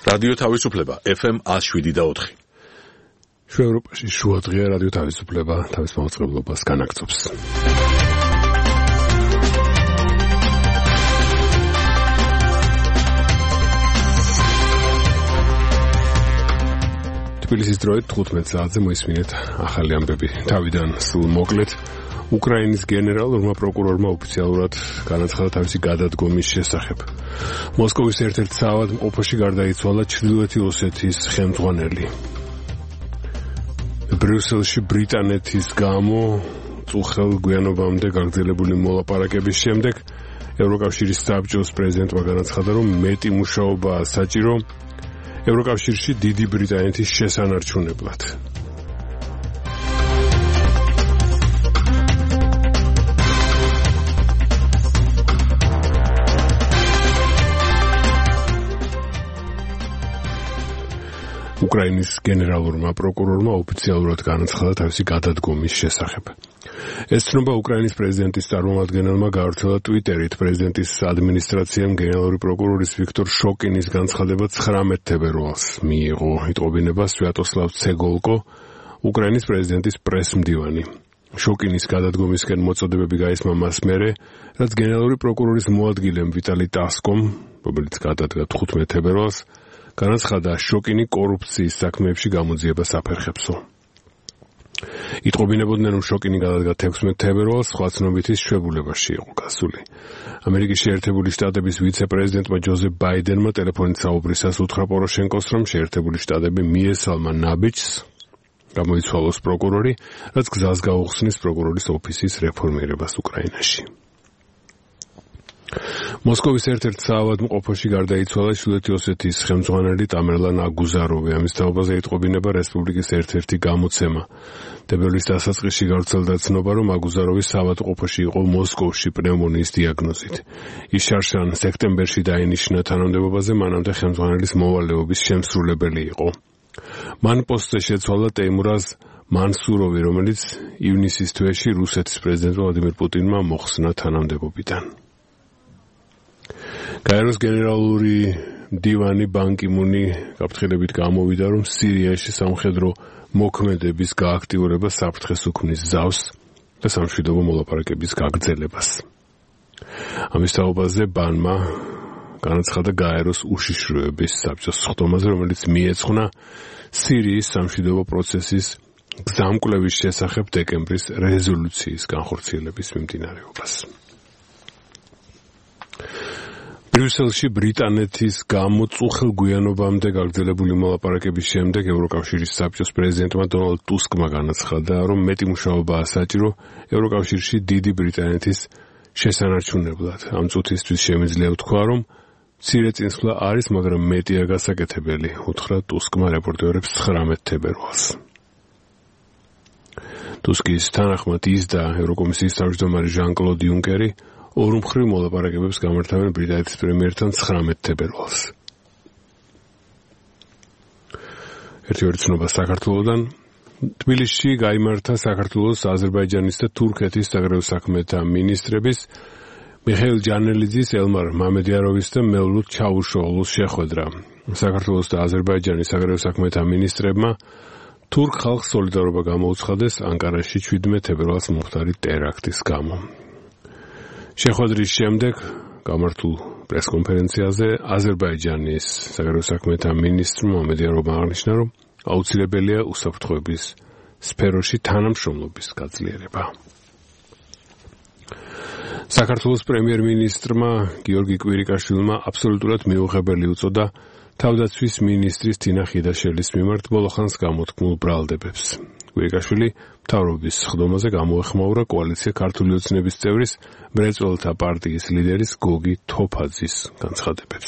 რადიო თავისუფლება FM 107.4. შუა ევროპაში შუადღეა რადიო თავისუფლება თავის მაუწყებლობას განაგრძობს. თბილისის დროით 15 საათზე მოისმინეთ ახალი ამბები. თავიდან სულ მოკლედ უკრაინის გენერალურმა პროკურორმა ოფიციალურად განაცხადა თავისი გადადგომის შესახებ. მოსკოვის ერთ-ერთ საავადმყოფოში გარდაიცვალა ჩრდილოეთი ოსეთის ხელმძღვანელი. ბრიუსელში ბრიტანეთის გამო წუხელ გვიანობამდე გაგრძელებული მოლაპარაკების შემდეგ ევროკავშირის საბჭოს პრეზიდენტმა განაცხადა, რომ მეტი მუშაობაა საჭირო ევროკავშირში დიდი ბრიტანეთის შესანარჩუნებლად. უკრაინის გენერალურმა პროკურორმა ოფიციალურად განაცხადა თავისი გადადგომის შესახებ. ეს ცნობა უკრაინის პრეზიდენტის წარმომადგენელმა გავრცელა ტვიტერით. პრეზიდენტის ადმინისტრაციამ გენერალური პროკურორის ვიქტორ შოკინის განცხადება 19 თებერვალს მიიღო. იტყობინება სვიატოსლავ ცეგოლკო, უკრაინის პრეზიდენტის პრესმდივანი. შოკინის გადადგომისკენ მოწოდებები გაისმა მას მერე, რაც გენერალური პროკურორის მოადგილემ ვიტალი ტასკომ, რომელიც გადადგა 15 თებერვალს, განაცხადა შოკინი კორუფციის საქმეებში გამოძიებას აფერხებსო. იტყობინებოდნენ, რომ შოკინი გადადგა 16 თებერვალს სხვა ცნობითის შვებულებაში იყო გასული. ამერიკის შეერთებული შტატების ვიცე-პრეზიდენტმა ჯოზეფ ბაიდენმა ტელეფონით საუბრისას უთხრა პოროშენკოს, რომ შეერთებული შტატები მიესალმა ნაბიჯს გამოიცვალოს პროკურორი, რაც გზას გაუხსნის პროკურორის ოფისის რეფორმირებას უკრაინაში. მოსკოვის ერთ-ერთ საავადმყოფოში გარდაიცვალა ჩრდილოეთი ოსეთის ხელმძღვანელი ტამერლან აგუზაროვი. ამის თაობაზე იტყობინება რესპუბლიკის ერთ-ერთი გამოცემა. თებერვლის დასაწყისში გავრცელდა ცნობა, რომ აგუზაროვი საავადმყოფოში იყო მოსკოვში პნევმონიის დიაგნოზით. ის შარშან სექტემბერში დაინიშნა თანამდებობაზე, მანამდე ხელმძღვანელის მოვალეობის შემსრულებელი იყო. მან პოსტზე შეცვალა ტეიმურაზ მანსუროვი, რომელიც ივნისის თვეში რუსეთის პრეზიდენტ ვლადიმირ პუტინმა მოხსნა თანამდებობიდან. გაეროს გენერალური მდივანი ბან კი მუნი გაფრთხილებით გამოვიდა, რომ სირიაში სამხედრო მოქმედების გააქტიურება საფრთხეს უქმნის ზავს და სამშვიდობო მოლაპარაკების გაგრძელებას. ამის თაობაზე ბანმა განაცხადა გაეროს უშიშროების საბჭოს სხდომაზე, რომელიც მიეძღვნა სირიის სამშვიდობო პროცესის გზამკვლევის შესახებ დეკემბრის რეზოლუციის განხორციელების მიმდინარეობას. ბრიუსელში ბრიტანეთის გამო წუხელ გვიანობამდე გაგრძელებული მოლაპარაკების შემდეგ ევროკავშირის საბჭოს პრეზიდენტმა დონალდ ტუსკმა განაცხადა, რომ მეტი მუშაობაა საჭირო ევროკავშირში დიდი ბრიტანეთის შესანარჩუნებლად. ამ წუთისთვის შემიძლია ვთქვა, რომ მცირე წინსვლა არის, მაგრამ მეტია გასაკეთებელი, უთხრა ტუსკმა რეპორტერებს 19 თებერვალს. ტუსკის თანახმად ის და ევროკომისიის თავმჯდომარე ჟან-კლოდ იუნკერი ორმხრივ მოლაპარაკებებს გამართავენ ბრიტანეთის პრემიერთან 19 თებერვალს. ერთი ცნობა საქართველოდან. თბილისში გაიმართა საქართველოს, აზერბაიჯანის და თურქეთის საგარეო საქმეთა მინისტრების მიხეილ ჯანელიძის, ელმარ მამედიაროვის და მევლუდ ჩავუშოღლუს შეხვედრა. საქართველოს და აზერბაიჯანის საგარეო საქმეთა მინისტრებმა თურქ ხალხს სოლიდარობა გამოუცხადეს ანკარაში 17 თებერვალს მომხდარი ტერაქტის გამო. შეხვედრის შემდეგ გამართულ პრესკონფერენციაზე აზერბაიჯანის საგარეო საქმეთა მინისტრმა მამედიაროვმა აღნიშნა, რომ აუცილებელია უსაფრთხოების სფეროში თანამშრომლობის გაძლიერება. საქართველოს პრემიერ-მინისტრმა გიორგი კვირიკაშვილმა აბსოლუტურად მიუღებელი უწოდა თავდაცვის მინისტრის თინა ხიდაშელის მიმართ ბოლოხანს გამოთქმულ ბრალდებებს. კვირიკაშვილი მთავრობის სხდომაზე გამოეხმაურა კოალიცია ქართული ოცნების წევრის მრეწველთა პარტიის ლიდერის გოგი თოფაძის განცხადებებს.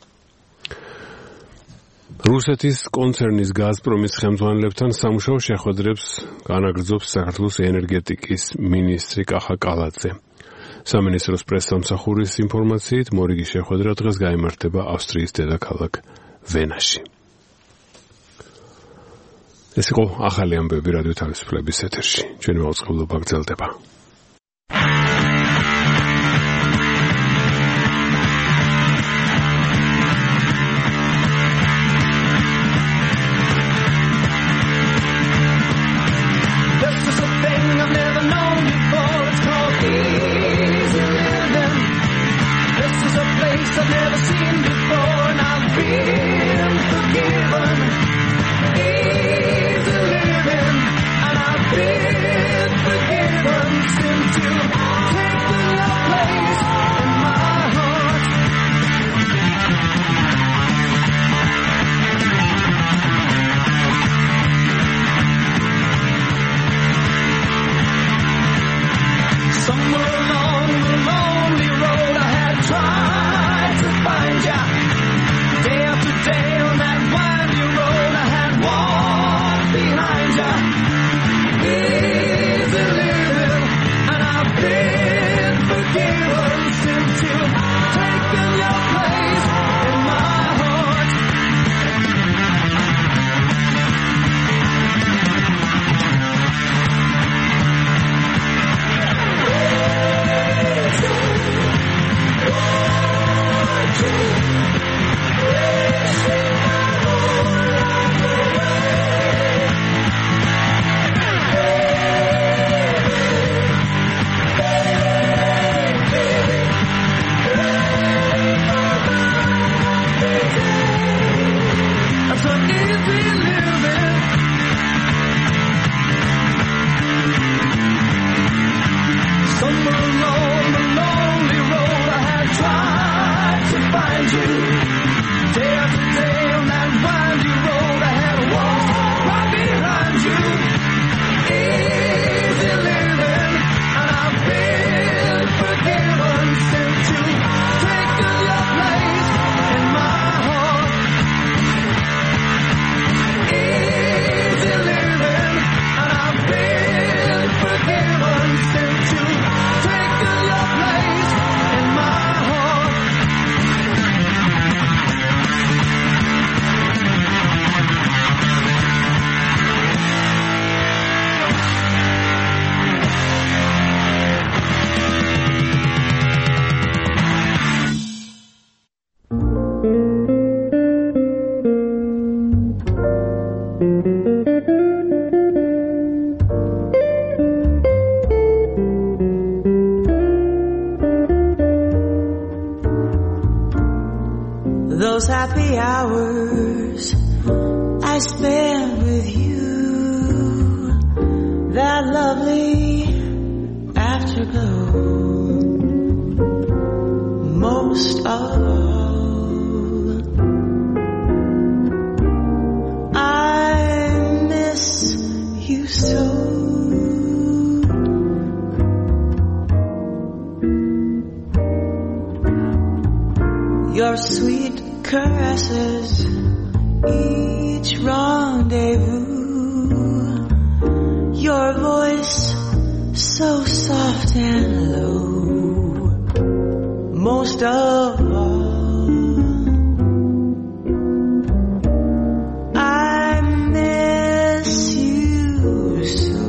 რუსეთის კონცერნის გაზპრომის ხელმძღვანელებთან სამუშაო შეხვედრებს განაგრძობს საქართველოს ენერგეტიკის მინისტრი კახა კალაძე. სამინისტროს პრესსამსახურის ინფორმაციით, მორიგი შეხვედრა დღეს გაიმართება ავსტრიის დედაქალაქ ვენაში. ეს იყო ახალი ამბები რადიო თავისუფლების ეთერში. ჩვენი მაუწყებლობა გრძელდება. those happy hours I spent with you, that lovely afterglow. Most of all, I miss you so. Your sweet caresses, each rendezvous, your voice so soft and low. Most of all, I miss you so.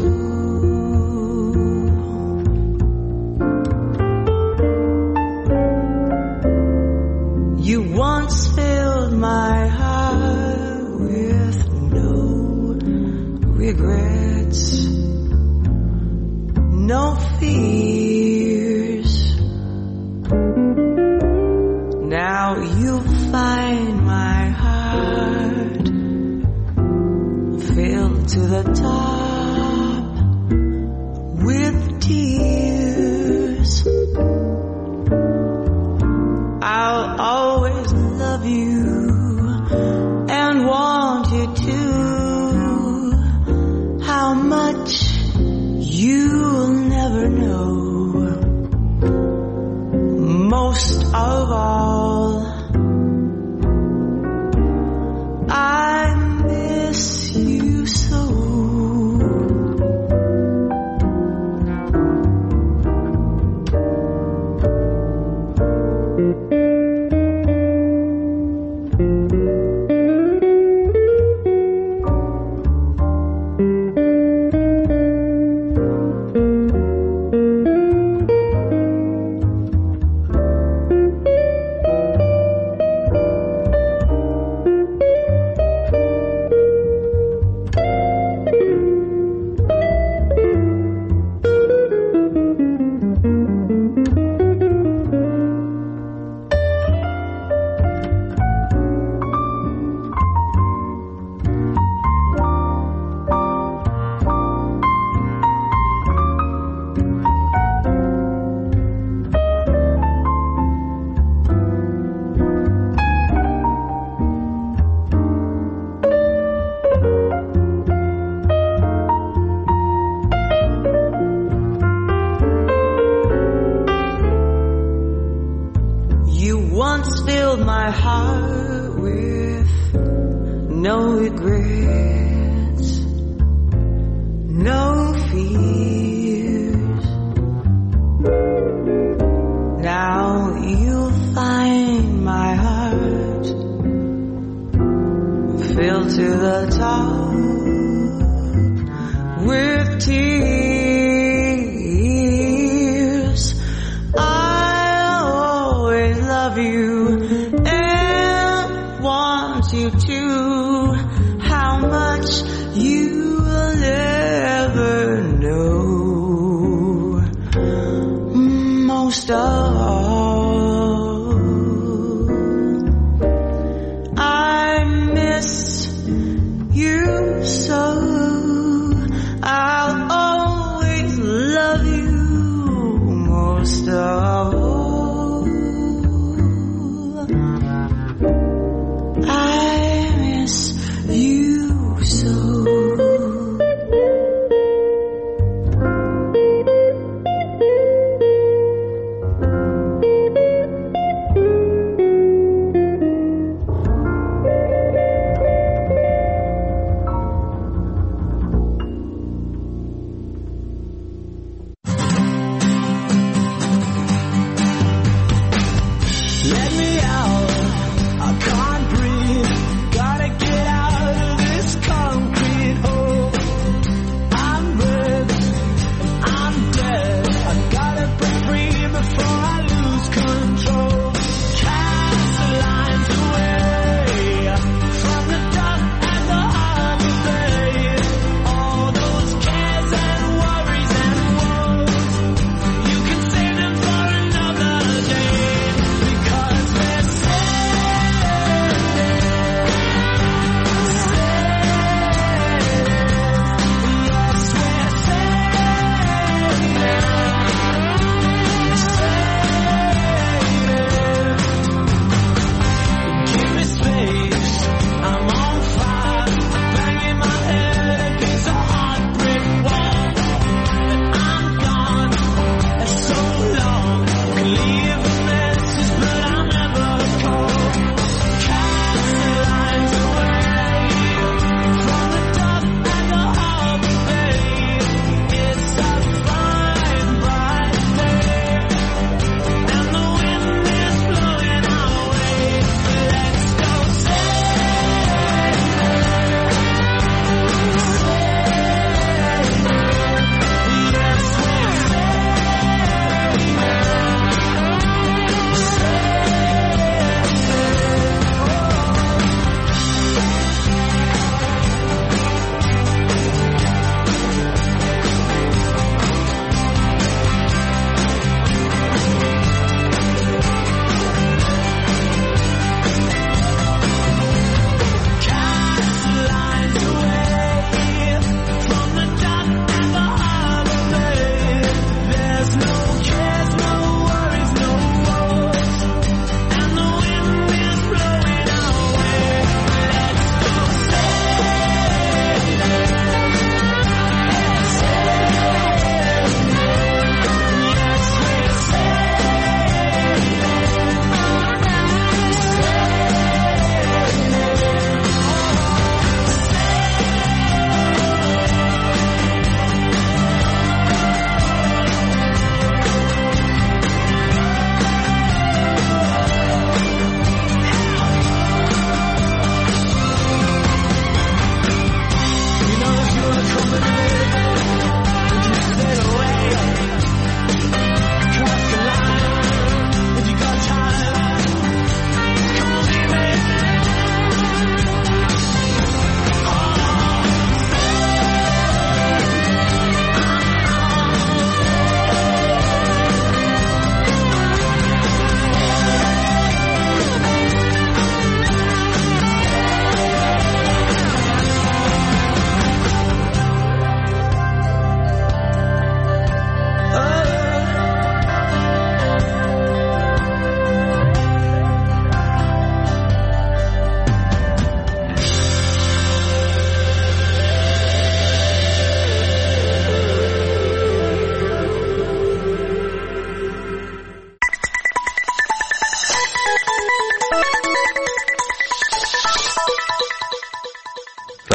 You once filled my heart with no regrets, no fears. Now you find my heart filled to the top with tears. I'll always love you and want you to. How much you'll never know. Most of all, I miss you so. Once filled my heart with no regrets, no fears. Now you'll find my heart filled to the top with tears. I'll always love you and want you to. How much you'll never know. Most of all, I miss you so. I'll always love you most of all. I miss you so.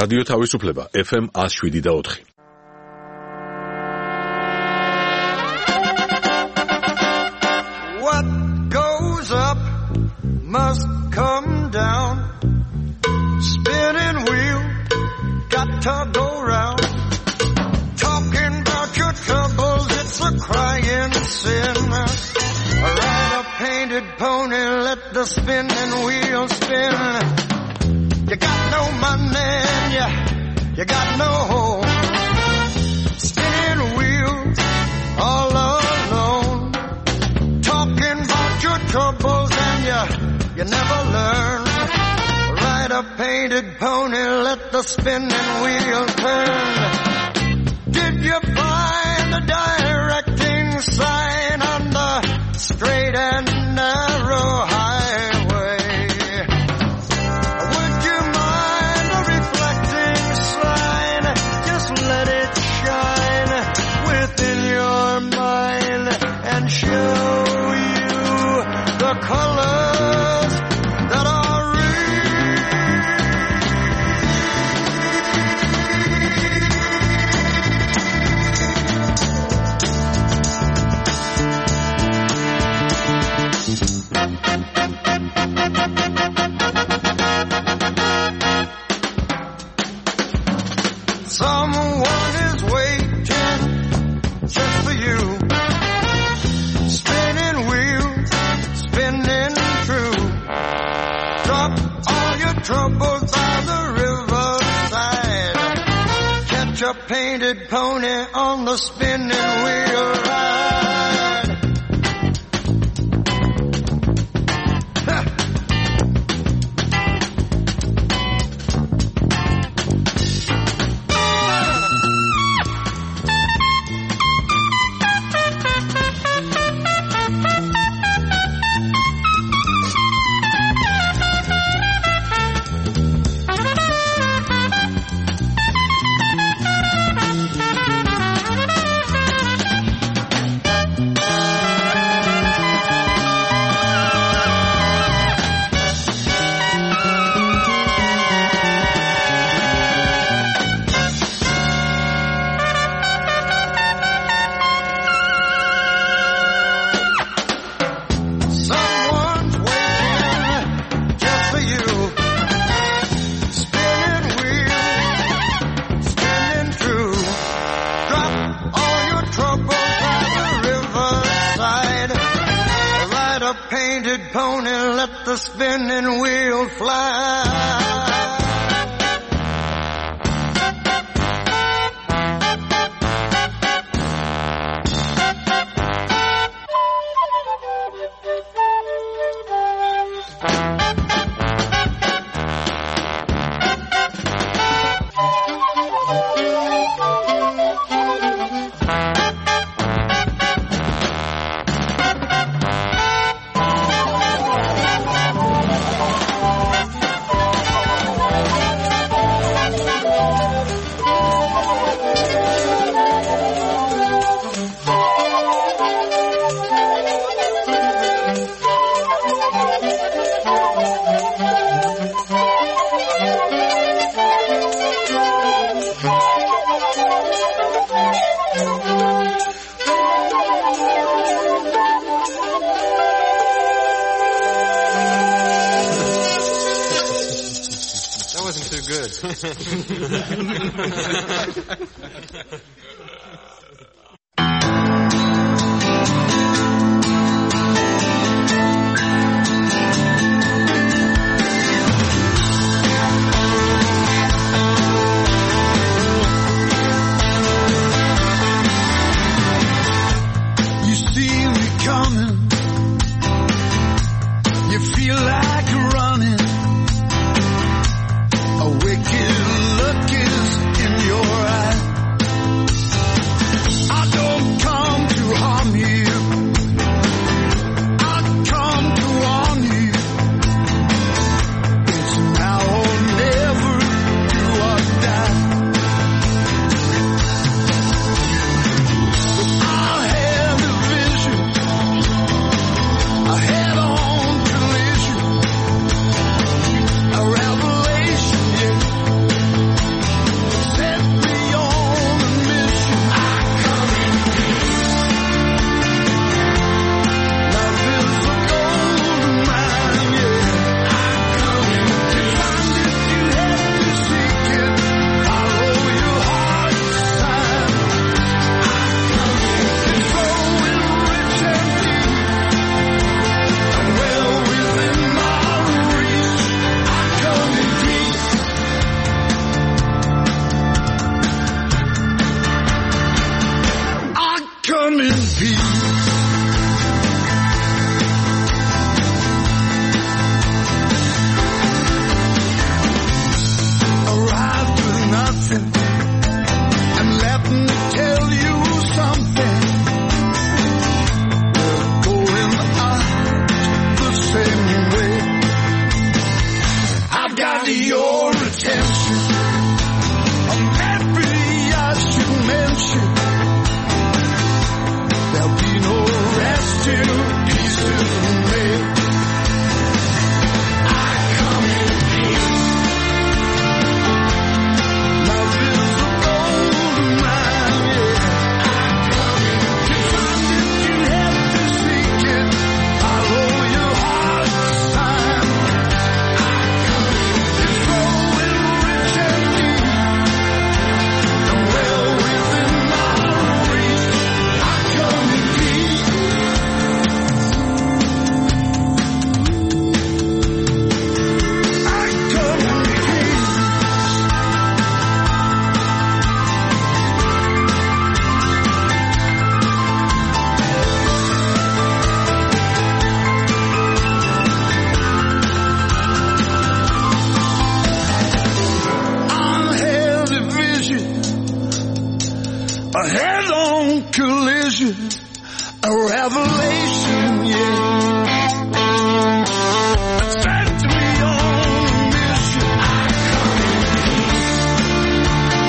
რადიო თავისუფლება FM 107.4. What goes up must come down. Spinning wheel got to go round. Talking about your troubles, it's a crying sin. Ride a painted pony, let the spinning wheel spin. You got no money and you got no home. Spinning wheels all alone. Talking about your troubles and you never learn. Ride a painted pony, let the spinning wheel turn. Did you find the directing sign on the straight and narrow highway? Would you mind a reflecting sign? Just let it shine within your mind and show you the colors that are someone is waiting just for you. Spinning wheels, spinning true. Drop all your troubles by the riverside. Catch a painted pony on the spinning wheel ride. Someone's waiting just for you. Spinning wheels, spinning true. Drop all your troubles by the riverside. Ride a painted pony, let the spinning wheel fly. That wasn't too good. You see me coming. You feel like running. A wicked look is in your eye. I don't come to harm you. I come to warn you. It's now or never, do or die. But I had a vision collision, a revelation, yeah. Sent me on a mission. I come in peace.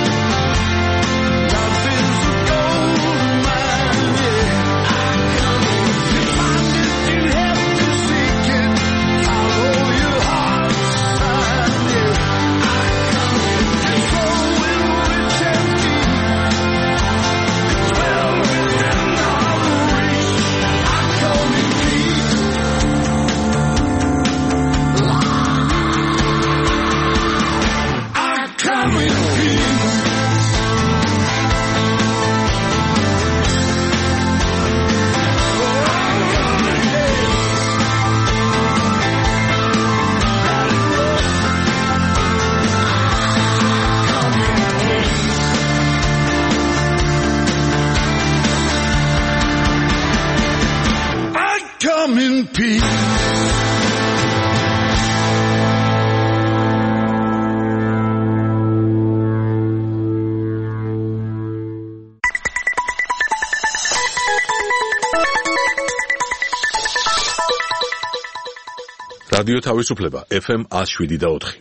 Love is a gold mine, yeah. I come in peace. Find it, you have to seek it. Follow your heart's sign, yeah. I come in peace. Soul will rich and deep. It's well within our reach. I come in peace. I come in peace. I come in peace. რადიო თავისუფლება FM 107.4.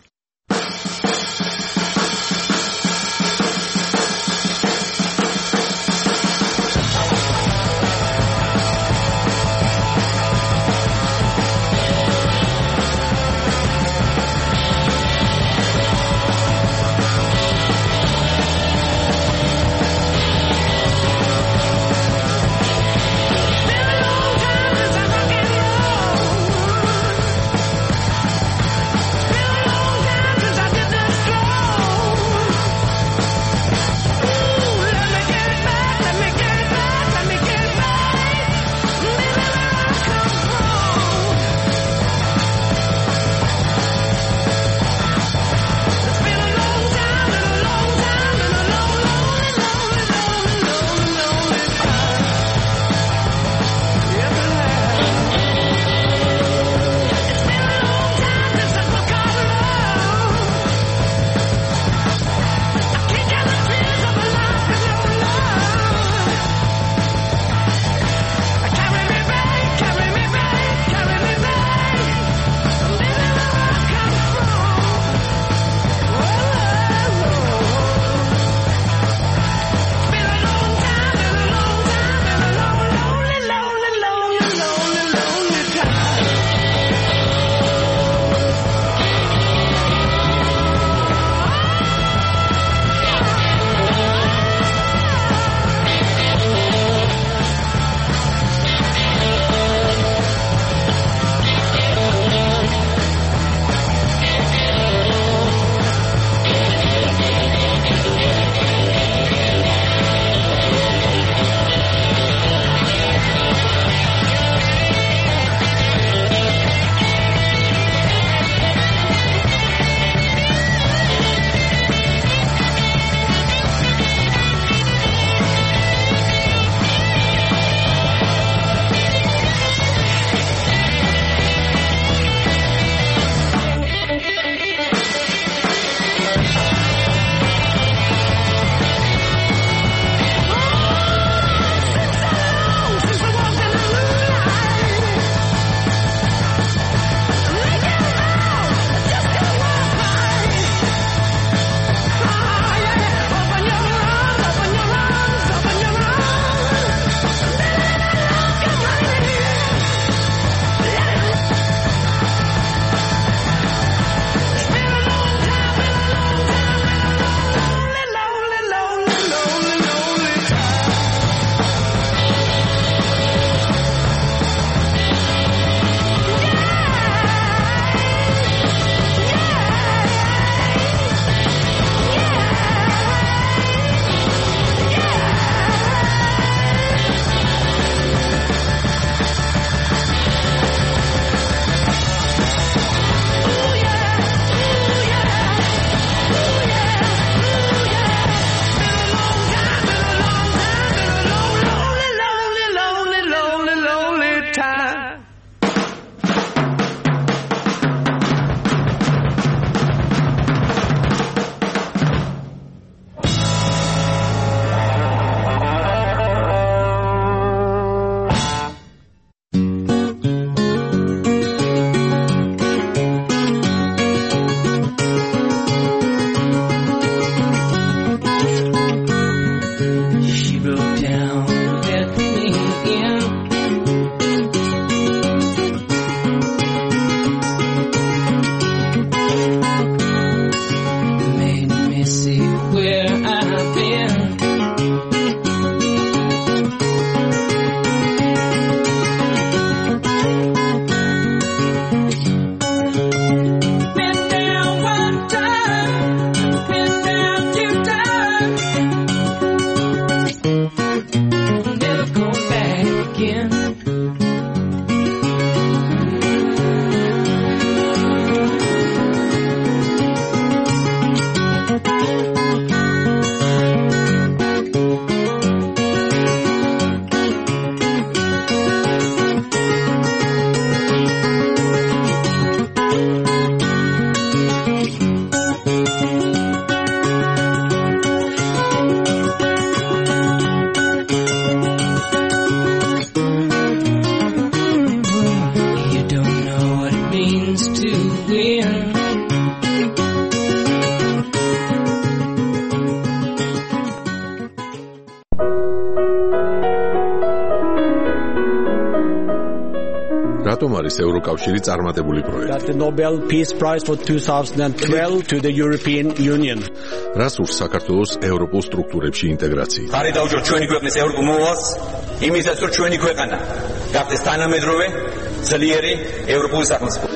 რატომ არის ევროკავშირი წარმატებული პროექტი? That the Nobel Peace Prize for 2012 to the European Union. რას ურს საქართველოს ევროპულ სტრუქტურებში ინტეგრაცია? ხარი დაუჭიროთ ჩვენი ქვეყნის ევროპულ მოვალს, იმისათვის რომ ჩვენი ქვეყანა გახდეს თანამედროვე, ძლიერი ევროპული სახელმწიფო.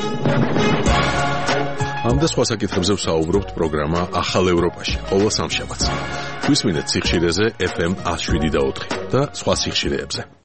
ამ და სხვა საკითხებზე ვსაუბრობთ პროგრამა ახალ ევროპაში ყოველ სამშაბათს. გვისმინეთ სიხშირეზე FM 107.4 და სხვა სიხშირეებზე.